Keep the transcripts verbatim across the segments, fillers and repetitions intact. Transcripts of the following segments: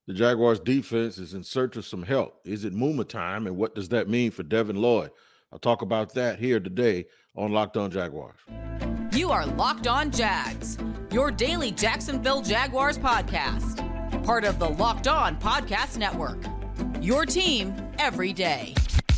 The Jaguars defense is in search of some help. Is it Muma time? And what does that mean for Devin Lloyd? I'll talk about that here today on Locked On Jaguars. You are Locked On Jags, your daily Jacksonville Jaguars podcast. Part of the Locked On Podcast Network, your team every day.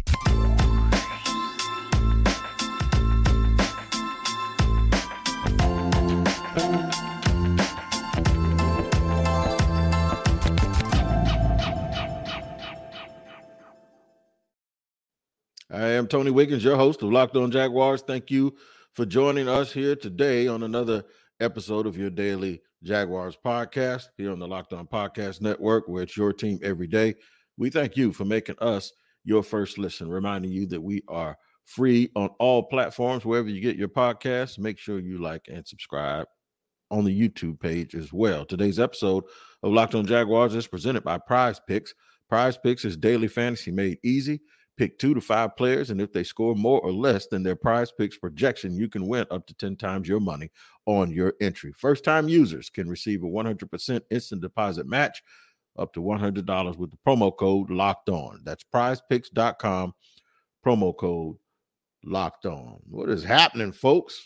I am Tony Wiggins, your host of Locked On Jaguars. Thank you for joining us here today on another episode of your daily Jaguars podcast here on the Locked On Podcast Network, where it's your team every day. We thank you for making us your first listen, reminding you that we are free on all platforms, wherever you get your podcasts. Make sure you like and subscribe on the YouTube page as well. Today's episode of Locked On Jaguars is presented by Prize Picks. Prize Picks is daily fantasy made easy. Pick two to five players, and if they score more or less than their Prize Picks projection, you can win up to ten times your money on your entry. First-time users can receive a one hundred percent instant deposit match up to one hundred dollars with the promo code Locked On. That's prize picks dot com, promo code Locked On. What is happening, folks?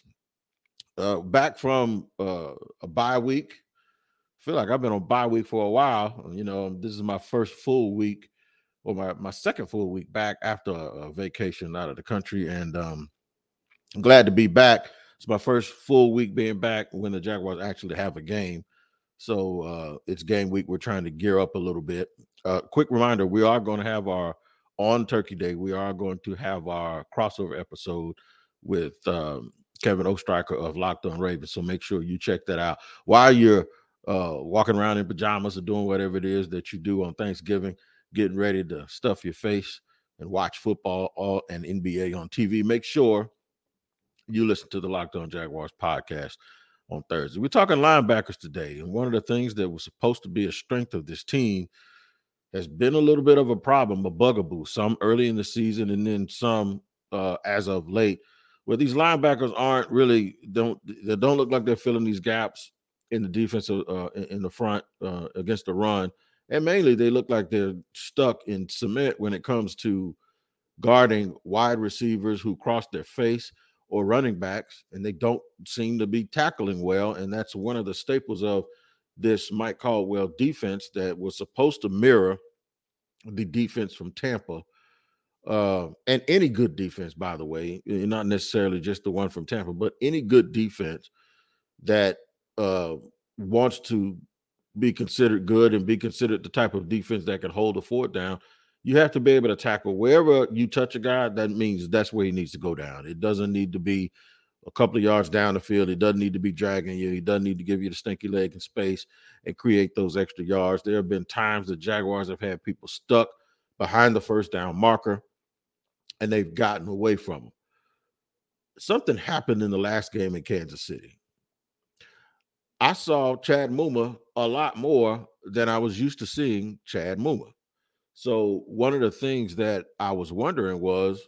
Uh, back from uh, a bye week. I feel like I've been on bye week for a while. You know, this is my first full week. Well, my, my second full week back after a, a vacation out of the country, and um, I'm glad to be back. It's my first full week being back when the Jaguars actually have a game. So uh, it's game week. We're trying to gear up a little bit. Uh, quick reminder, we are going to have our, on Turkey Day, we are going to have our crossover episode with um, Kevin Oestreicher of Locked On Ravens. So make sure you check that out. While you're uh, walking around in pajamas or doing whatever it is that you do on Thanksgiving, getting ready to stuff your face and watch football all and N B A on T V, make sure you listen to the Locked On Jaguars podcast on Thursday. We're talking linebackers today, and one of the things that was supposed to be a strength of this team has been a little bit of a problem, a bugaboo, some early in the season and then some uh, as of late, where these linebackers aren't really, don't they don't look like they're filling these gaps in the defensive, uh, in the front uh, against the run. And mainly they look like they're stuck in cement when it comes to guarding wide receivers who cross their face or running backs, and they don't seem to be tackling well. And that's one of the staples of this Mike Caldwell defense that was supposed to mirror the defense from Tampa. Uh, and any good defense, by the way, not necessarily just the one from Tampa, but any good defense that uh, wants to be considered good and be considered the type of defense that can hold the fort down, you have to be able to tackle wherever you touch a guy. That means that's where he needs to go down. It doesn't need to be a couple of yards down the field. It doesn't need to be dragging you. He doesn't need to give you the stinky leg in space and create those extra yards. There have been times the Jaguars have had people stuck behind the first down marker, and they've gotten away from them. Something happened in the last game in Kansas City. I saw Chad Muma a lot more than I was used to seeing Chad Muma. So one of the things that I was wondering was,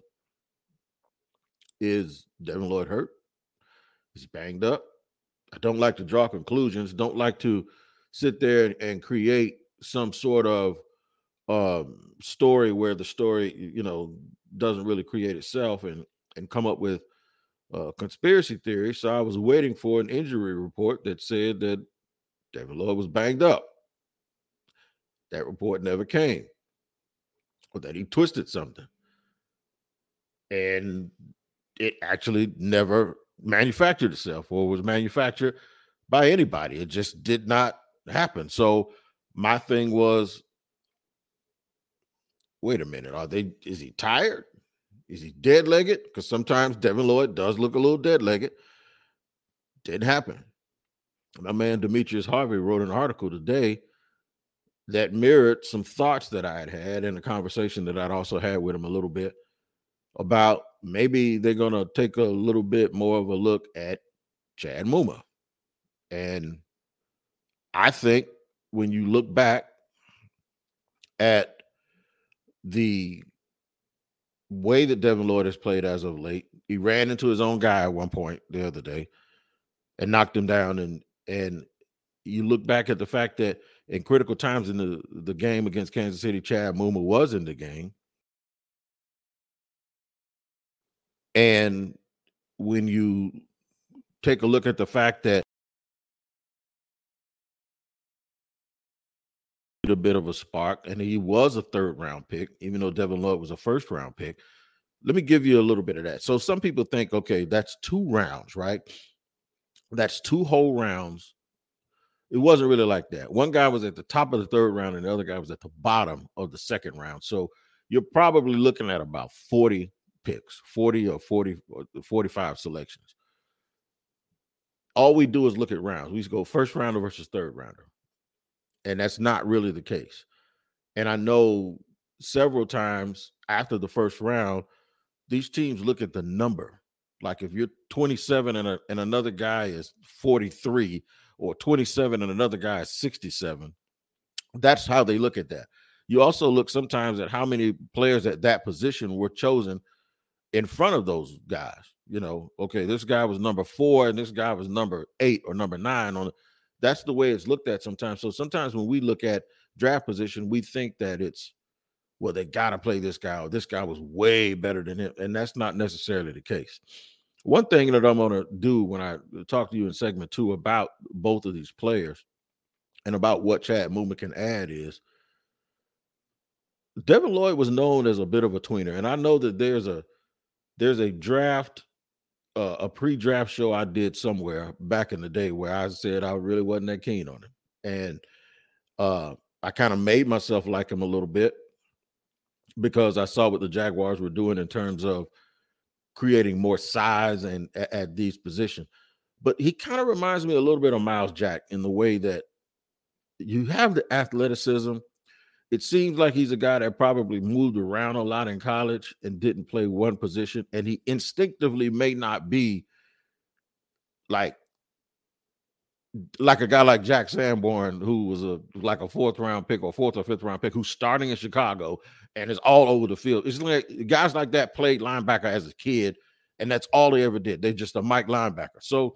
is Devin Lloyd hurt? Is he banged up? I don't like to draw conclusions. Don't like to sit there and create some sort of um, story where the story, you know, doesn't really create itself and, and come up with Uh, conspiracy theory. So I was waiting for an injury report that said that Devin Lloyd was banged up. That report never came, or that he twisted something. And it actually never manufactured itself or was manufactured by anybody. It just did not happen. So my thing was, wait a minute, are they, is he tired? Is he dead-legged? Because sometimes Devin Lloyd does look a little dead-legged. Didn't happen. My man Demetrius Harvey wrote an article today that mirrored some thoughts that I had had in a conversation that I'd also had with him a little bit about maybe they're going to take a little bit more of a look at Chad Muma. And I think when you look back at the way that Devin Lloyd has played as of late, he ran into his own guy at one point the other day and knocked him down. And, and you look back at the fact that in critical times in the, the game against Kansas City, Chad Muma was in the game. And when you take a look at the fact that a bit of a spark, and he was a third round pick, even though Devin Lloyd was a first round pick. Let me give you a little bit of that. So some people think, okay, that's two rounds, right? That's two whole rounds. It wasn't really like that. One guy was at the top of the third round and the other guy was at the bottom of the second round. So you're probably looking at about forty picks, forty or forty or forty-five selections. All we do is look at rounds. We just go first rounder versus third rounder. And that's not really the case. And I know several times after the first round, these teams look at the number. Like if you're twenty-seven and, a, and another guy is forty-three, or twenty-seven and another guy is sixty-seven, that's how they look at that. You also look sometimes at how many players at that position were chosen in front of those guys. You know, okay, this guy was number four and this guy was number eight or number nine on it. That's the way it's looked at sometimes. So sometimes when we look at draft position, we think that it's, well, they got to play this guy, or this guy was way better than him. And that's not necessarily the case. One thing that I'm going to do when I talk to you in segment two about both of these players and about what Chad Muma can add is Devin Lloyd was known as a bit of a tweener. And I know that there's a, there's a draft, uh, a pre-draft show I did somewhere back in the day where I said I really wasn't that keen on him. And uh, I kind of made myself like him a little bit because I saw what the Jaguars were doing in terms of creating more size and at, at these positions. But he kind of reminds me a little bit of Miles Jack in the way that you have the athleticism. It seems like he's a guy that probably moved around a lot in college and didn't play one position. And he instinctively may not be like, like a guy like Jack Sanborn, who was a like a fourth round pick or fourth or fifth round pick, who's starting in Chicago and is all over the field. It's like guys like that played linebacker as a kid, and that's all they ever did. They're just a Mike linebacker. So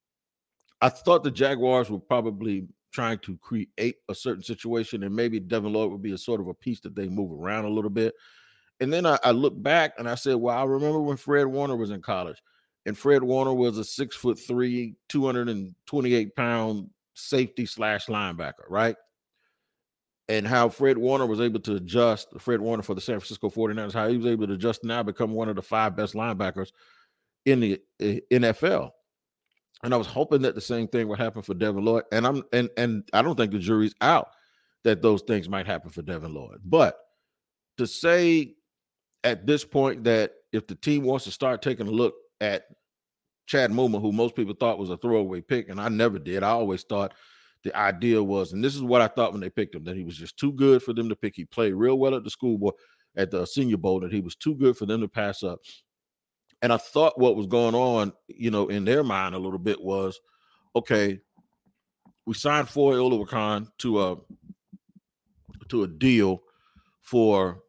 I thought the Jaguars were probably trying to create a certain situation, and maybe Devin Lloyd would be a sort of a piece that they move around a little bit. And then I, I look back and I said, well, I remember when Fred Warner was in college, and Fred Warner was a six foot three, two hundred twenty-eight pound safety slash linebacker, right? And how Fred Warner was able to adjust, Fred Warner for the San Francisco forty-niners, how he was able to adjust now become one of the five best linebackers in the N F L. And I was hoping that the same thing would happen for Devin Lloyd. And I'm and and I don't think the jury's out that those things might happen for Devin Lloyd. But to say at this point that if the team wants to start taking a look at Chad Muma, who most people thought was a throwaway pick, and I never did. I always thought the idea was, and this is what I thought when they picked him, that he was just too good for them to pick. He played real well at the School Bowl, at the Senior Bowl, that he was too good for them to pass up. And I thought what was going on, you know, in their mind a little bit was, okay, we signed Foye Oluokun to a to a deal for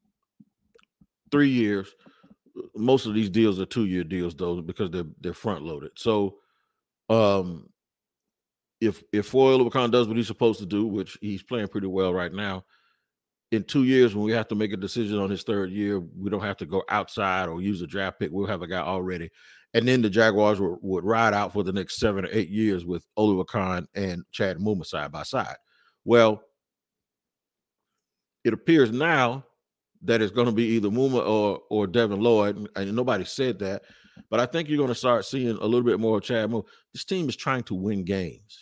three years. Most of these deals are two-year deals, though, because they're they're front-loaded. So, um, if if Foye Oluokun does what he's supposed to do, which he's playing pretty well right now, in two years, when we have to make a decision on his third year, we don't have to go outside or use a draft pick. We'll have a guy already. And then the Jaguars would, would ride out for the next seven or eight years with Oluokun and Chad Muma side by side. Well, it appears now that it's going to be either Muma or, or Devin Lloyd, and nobody said that. But I think you're going to start seeing a little bit more of Chad Muma. This team is trying to win games.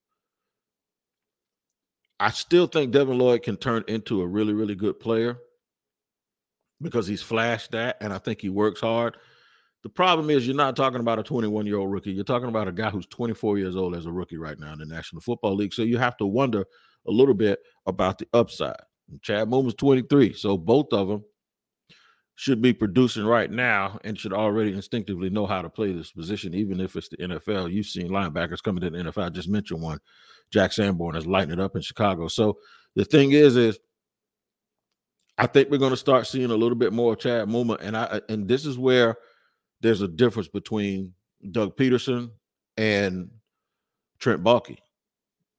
I still think Devin Lloyd can turn into a really, really good player because he's flashed that, and I think he works hard. The problem is you're not talking about a twenty-one-year-old rookie. You're talking about a guy who's twenty-four years old as a rookie right now in the National Football League. So you have to wonder a little bit about the upside. Chad Muma's twenty-three, so both of them should be producing right now and should already instinctively know how to play this position, even if it's the N F L. You've seen linebackers coming to the N F L. I just mentioned one. Jack Sanborn is lighting it up in Chicago. So the thing is, is I think we're going to start seeing a little bit more of Chad Muma. And I and this is where there's a difference between Doug Peterson and Trent Baalke.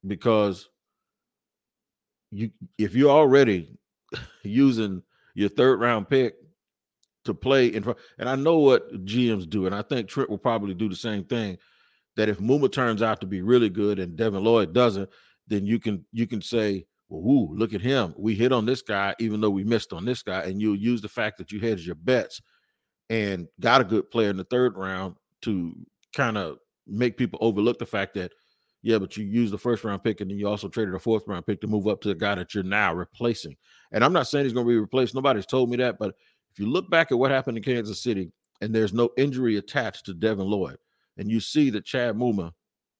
because you if you're already using your third round pick to play in front, and I know what G Ms do, and I think Trent will probably do the same thing, that if Muma turns out to be really good and Devin Lloyd doesn't, then you can you can say, well, ooh, look at him. We hit on this guy, even though we missed on this guy. And you'll use the fact that you hedged your bets and got a good player in the third round to kind of make people overlook the fact that, yeah, but you used the first round pick and then you also traded a fourth round pick to move up to the guy that you're now replacing. And I'm not saying he's going to be replaced. Nobody's told me that. But if you look back at what happened in Kansas City and there's no injury attached to Devin Lloyd, and you see that Chad Muma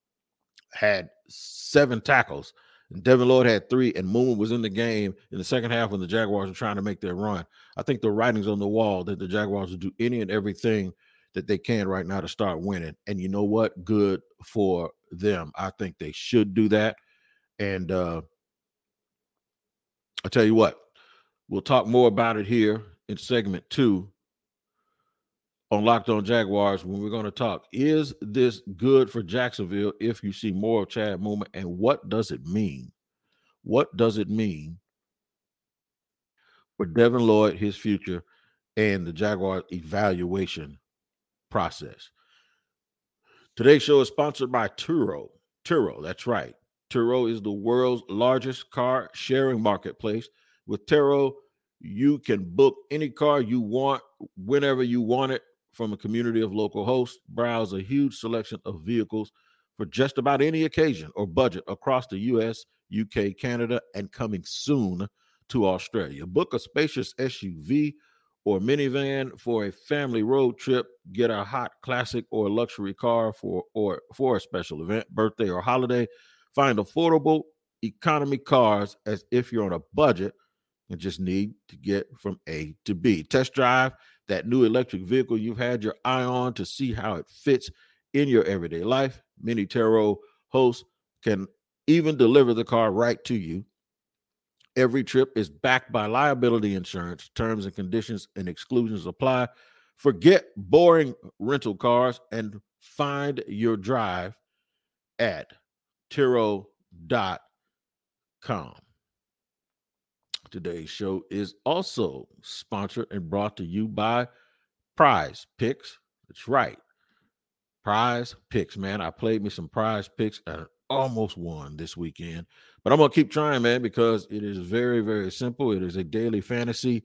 had seven tackles, and Devin Lloyd had three, and Muma was in the game in the second half when the Jaguars were trying to make their run. I think the writing's on the wall that the Jaguars will do any and everything that they can right now to start winning. And you know what? Good for them. I think they should do that. And uh, I'll tell you what, we'll talk more about it here in segment two on Locked On Jaguars, when we're going to talk, is this good for Jacksonville if you see more of Chad Muma, and what does it mean? What does it mean for Devin Lloyd, his future, and the Jaguars evaluation process? Today's show is sponsored by Turo. Turo, that's right. Turo is the world's largest car sharing marketplace. With Turo, you can book any car you want whenever you want it from a community of local hosts. Browse a huge selection of vehicles for just about any occasion or budget across the U S, U K, Canada, and coming soon to Australia. Book a spacious S U V or minivan for a family road trip. Get a hot classic or luxury car for or for a special event, birthday, or holiday. Find affordable economy cars as if you're on a budget and just need to get from A to B. Test drive that new electric vehicle you've had your eye on to see how it fits in your everyday life. Many Turo hosts can even deliver the car right to you. Every trip is backed by liability insurance. Terms and conditions and exclusions apply. Forget boring rental cars and find your drive at Turo dot com. Today's show is also sponsored and brought to you by Prize Picks. That's right. Prize Picks, man. I played me some Prize Picks and almost won this weekend. But I'm going to keep trying, man, because it is very, very simple. It is a daily fantasy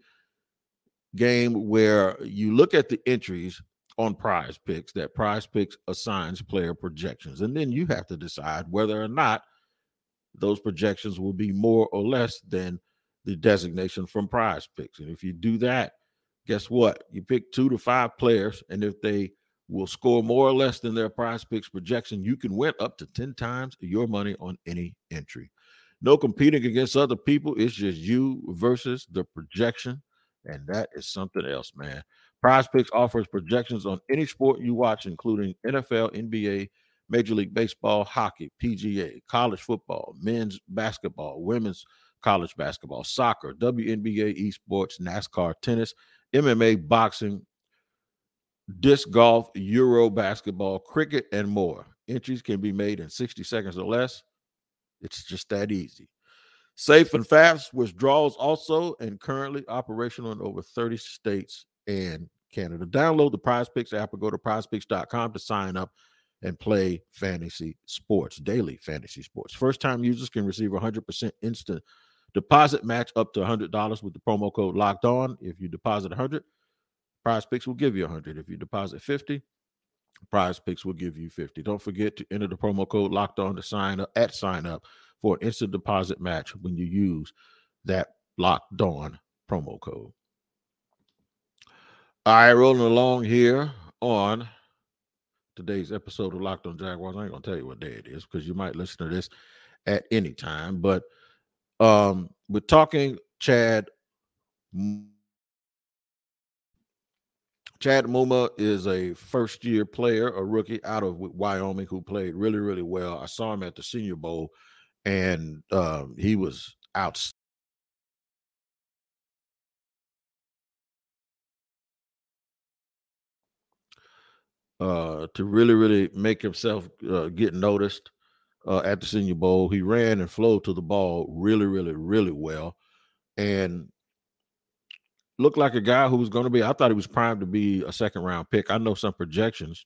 game where you look at the entries on Prize Picks that Prize Picks assigns player projections. And then you have to decide whether or not those projections will be more or less than the designation from Prize Picks. And if you do that, guess what? You pick two to five players, and if they will score more or less than their Prize Picks projection, you can win up to ten times your money on any entry. No competing against other people. It's just you versus the projection, and that is something else, man. Prize Picks offers projections on any sport you watch, including N F L, N B A, Major League Baseball, hockey, P G A, college football, men's basketball, women's college basketball, soccer, W N B A, esports, NASCAR, tennis, M M A, boxing, disc golf, Euro basketball, cricket, and more. Entries can be made in sixty seconds or less. It's just that easy. Safe and fast withdrawals also, and currently operational in over thirty states and Canada. Download the Prize Picks app or go to prize picks dot com to sign up and play fantasy sports, daily fantasy sports. First-time users can receive a one hundred percent instant deposit match up to one hundred dollars with the promo code Locked On. If you deposit one hundred dollars, Prize Picks will give you one hundred dollars. If you deposit fifty dollars, Prize Picks will give you fifty dollars. Don't forget to enter the promo code Locked On to sign up at sign up for an instant deposit match when you use that Locked On promo code. All right, rolling along here on today's episode of Locked On Jaguars. I ain't gonna tell you what day it is because you might listen to this at any time, but um, we're talking Chad. Chad Muma is a first-year player, a rookie out of Wyoming who played really, really well. I saw him at the Senior Bowl, and um, he was outstanding. Uh, to really, really make himself uh, get noticed. uh, at the Senior Bowl. He ran and flowed to the ball really, really, really well, and looked like a guy who was going to be, I thought he was primed to be a second round pick. I know some projections.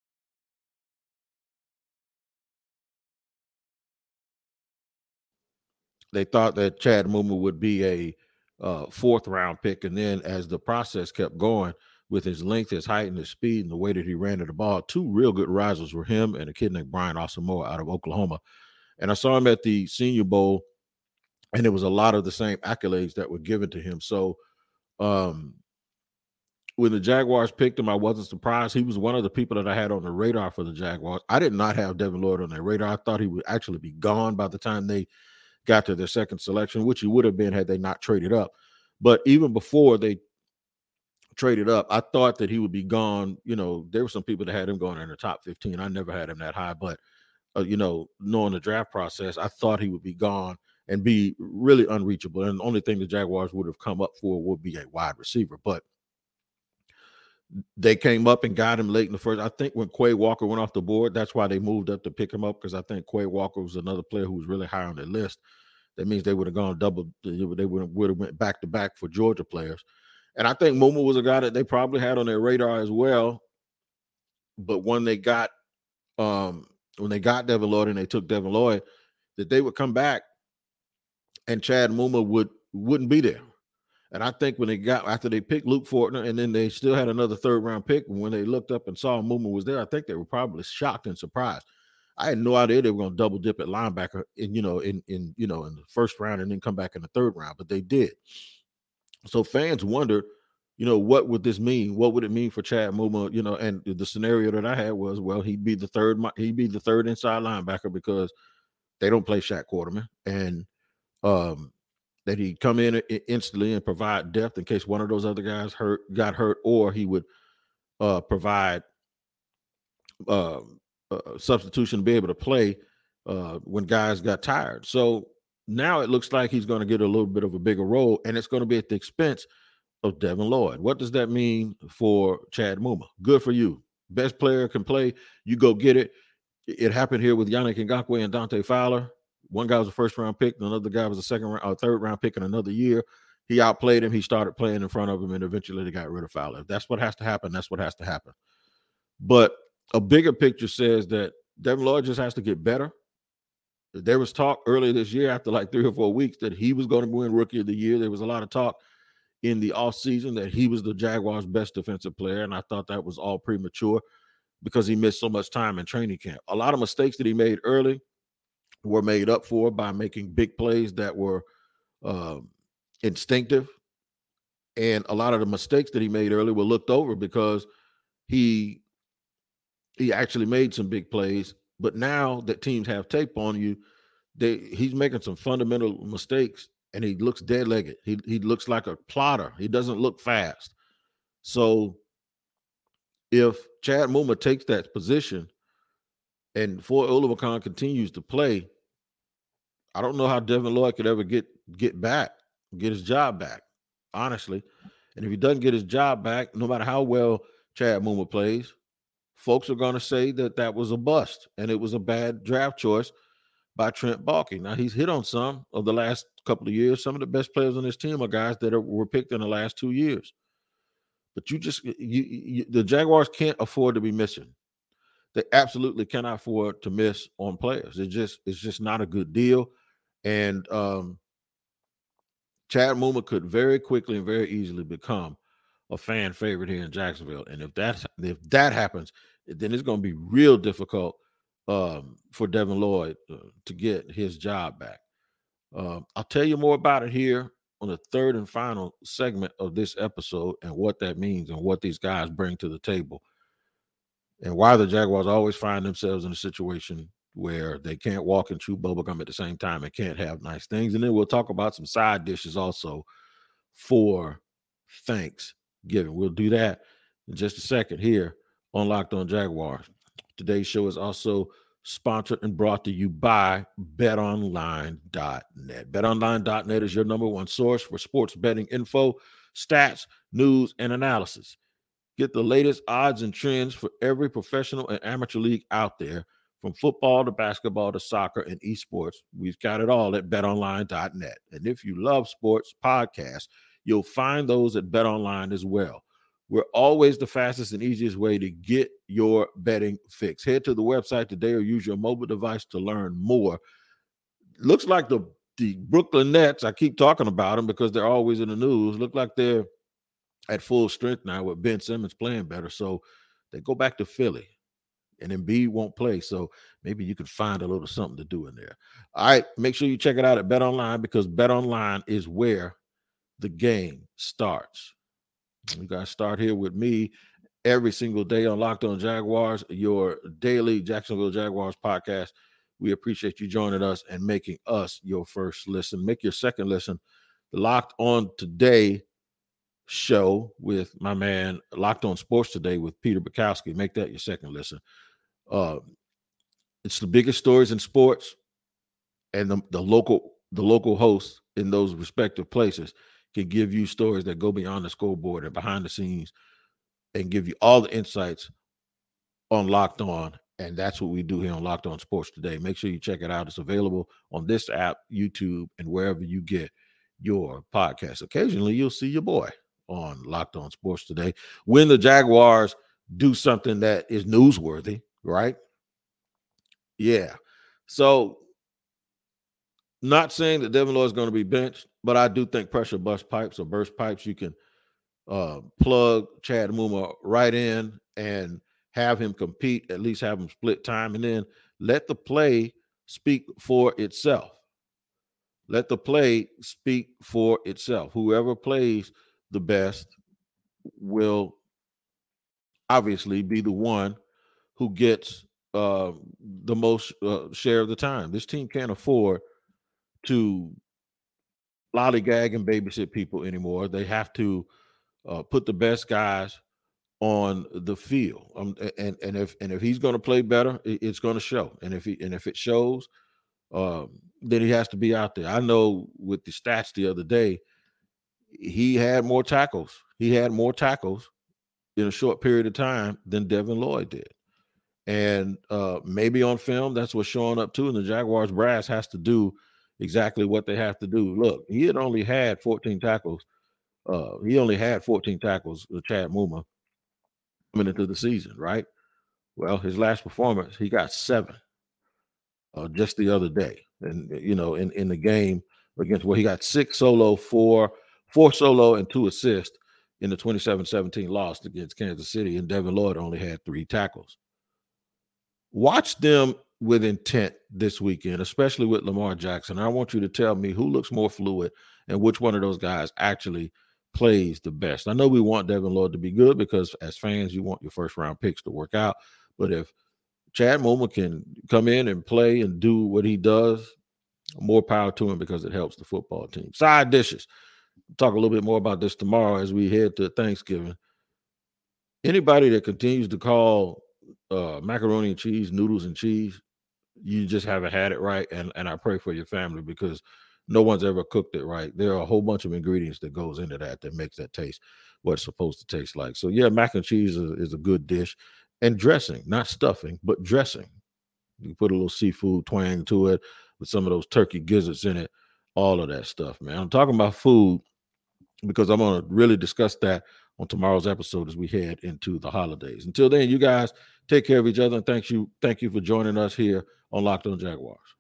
They thought that Chad Muma would be a uh, fourth round pick. And then as the process kept going with his length, his height, and his speed, and the way that he ran to the ball, two real good risers were him and a kid named Brian Asamoah out of Oklahoma. And I saw him at the Senior Bowl, and it was a lot of the same accolades that were given to him. So um, when the Jaguars picked him, I wasn't surprised. He was one of the people that I had on the radar for the Jaguars. I did not have Devin Lloyd on their radar. I thought he would actually be gone by the time they got to their second selection, which he would have been had they not traded up. But even before they traded up, I thought that he would be gone. You know, there were some people that had him going in the top fifteen. I never had him that high, but, uh, you know, knowing the draft process, I thought he would be gone and be really unreachable. And the only thing the Jaguars would have come up for would be a wide receiver. But they came up and got him late in the first. I think when Quay Walker went off the board, that's why they moved up to pick him up, because I think Quay Walker was another player who was really high on their list. That means they would have gone double. They would have would have went back to back for Georgia players. And I think Muma was a guy that they probably had on their radar as well. But when they got um, when they got Devin Lloyd and they took Devin Lloyd, that they would come back and Chad Muma would wouldn't be there. And I think when they got after they picked Luke Fortner, and then they still had another third round pick, and when they looked up and saw Muma was there, I think they were probably shocked and surprised. I had no idea they were going to double dip at linebacker in, you know, in, in, you know, in the first round and then come back in the third round, but they did. So fans wondered, you know, what would this mean? What would it mean for Chad Muma? You know, and the scenario that I had was, well, he'd be the third, he'd be the third inside linebacker because they don't play Shaq Quarterman, and um, that he'd come in instantly and provide depth in case one of those other guys hurt, got hurt, or he would uh, provide uh, uh, substitution to be able to play uh, when guys got tired. So now it looks like he's going to get a little bit of a bigger role, and it's going to be at the expense of Devin Lloyd. What does that mean for Chad Muma? Good for you. Best player can play. You go get it. It happened here with Yannick Ngakoue and Dante Fowler. One guy was a first round pick, and another guy was a second round, or third round pick in another year. He outplayed him. He started playing in front of him, and eventually they got rid of Fowler. If that's what has to happen, that's what has to happen. But a bigger picture says that Devin Lloyd just has to get better. There was talk earlier this year, after like three or four weeks, that he was going to win Rookie of the Year. There was a lot of talk in the offseason that he was the Jaguars' best defensive player, and I thought that was all premature because he missed so much time in training camp. A lot of mistakes that he made early were made up for by making big plays that were um, instinctive. And a lot of the mistakes that he made early were looked over because he he actually made some big plays. But now that teams have tape on you, they he's making some fundamental mistakes, and he looks dead-legged. He he looks like a plotter. He doesn't look fast. So if Chad Muma takes that position and Foye Oluokun continues to play, I don't know how Devin Lloyd could ever get get back, get his job back, honestly. And if he doesn't get his job back, no matter how well Chad Muma plays, folks are going to say that that was a bust and it was a bad draft choice by Trent Baalke. Now, he's hit on some of the last couple of years. Some of the best players on this team are guys that are, were picked in the last two years. But you just, you, you, the Jaguars can't afford to be missing. They absolutely cannot afford to miss on players. It just, it's just not a good deal. And um, Chad Muma could very quickly and very easily become a fan favorite here in Jacksonville. And if that's, if that happens, then it's going to be real difficult um, for Devin Lloyd uh, to get his job back. Uh, I'll tell you more about it here on the third and final segment of this episode and what that means and what these guys bring to the table and why the Jaguars always find themselves in a situation where they can't walk and chew bubblegum at the same time and can't have nice things. And then we'll talk about some side dishes also for Thanksgiving. We'll do that in just a second here on Locked On Jaguars. Today's show is also sponsored and brought to you by bet online dot net. bet online dot net is your number one source for sports betting info, stats, news, and analysis. Get the latest odds and trends for every professional and amateur league out there, from football to basketball to soccer and esports. We've got it all at bet online dot net. And if you love sports podcasts, you'll find those at BetOnline as well. We're always the fastest and easiest way to get your betting fix. Head to the website today or use your mobile device to learn more. Looks like the, the Brooklyn Nets, I keep talking about them because they're always in the news, look like they're at full strength now with Ben Simmons playing better. So they go back to Philly, and Embiid won't play. So maybe you could find a little something to do in there. All right, make sure you check it out at BetOnline because BetOnline is where the game starts. You guys start here with me every single day on Locked On Jaguars, your daily Jacksonville Jaguars podcast. We appreciate you joining us and making us your first listen. Make your second listen. The Locked On Today show with my man Locked On Sports Today with Peter Bukowski. Make that your second listen. Uh, it's the biggest stories in sports, and the, the local the local hosts in those respective places can give you stories that go beyond the scoreboard and behind the scenes and give you all the insights on Locked On. And that's what we do here on Locked On Sports Today. Make sure you check it out. It's available on this app, YouTube, and wherever you get your podcast. Occasionally, you'll see your boy on Locked On Sports Today when the Jaguars do something that is newsworthy, right? Yeah. So, not saying that Devin Lloyd is going to be benched, but I do think pressure bust pipes or burst pipes, you can uh, plug Chad Muma right in and have him compete, at least have him split time, and then let the play speak for itself. Let the play speak for itself. Whoever plays the best will obviously be the one who gets uh, the most uh, share of the time. This team can't afford to lollygag and babysit people anymore. They have to uh, put the best guys on the field. Um, and and if and if he's going to play better, it, it's going to show. And if he and if it shows, um, then he has to be out there. I know with the stats the other day, he had more tackles. He had more tackles in a short period of time than Devin Lloyd did. And uh, maybe on film, that's what's showing up too. And the Jaguars brass has to do exactly what they have to do. Look, he had only had fourteen tackles. Uh, he only had fourteen tackles with Chad Muma coming into the season, right? Well, his last performance, he got seven uh, just the other day. And, you know, in, in the game against, well, he got six solo, four, four solo, and two assists in the twenty-seven seventeen loss against Kansas City. And Devin Lloyd only had three tackles. Watch them with intent this weekend, especially with Lamar Jackson. I want you to tell me who looks more fluid and which one of those guys actually plays the best. I know we want Devin Lloyd to be good because as fans, you want your first round picks to work out. But if Chad Muma can come in and play and do what he does, more power to him because it helps the football team. Side dishes. We'll talk a little bit more about this tomorrow as we head to Thanksgiving. Anybody that continues to call uh, macaroni and cheese, noodles and cheese, you just haven't had it right. And, and I pray for your family because no one's ever cooked it right. There are a whole bunch of ingredients that goes into that that makes that taste what it's supposed to taste like. So, yeah, mac and cheese is, is a good dish. And dressing, not stuffing, but dressing. You put a little seafood twang to it with some of those turkey gizzards in it, all of that stuff, man. I'm talking about food because I'm going to really discuss that on tomorrow's episode as we head into the holidays. Until then, you guys take care of each other, and thank you, thank you for joining us here on Locked On Jaguars.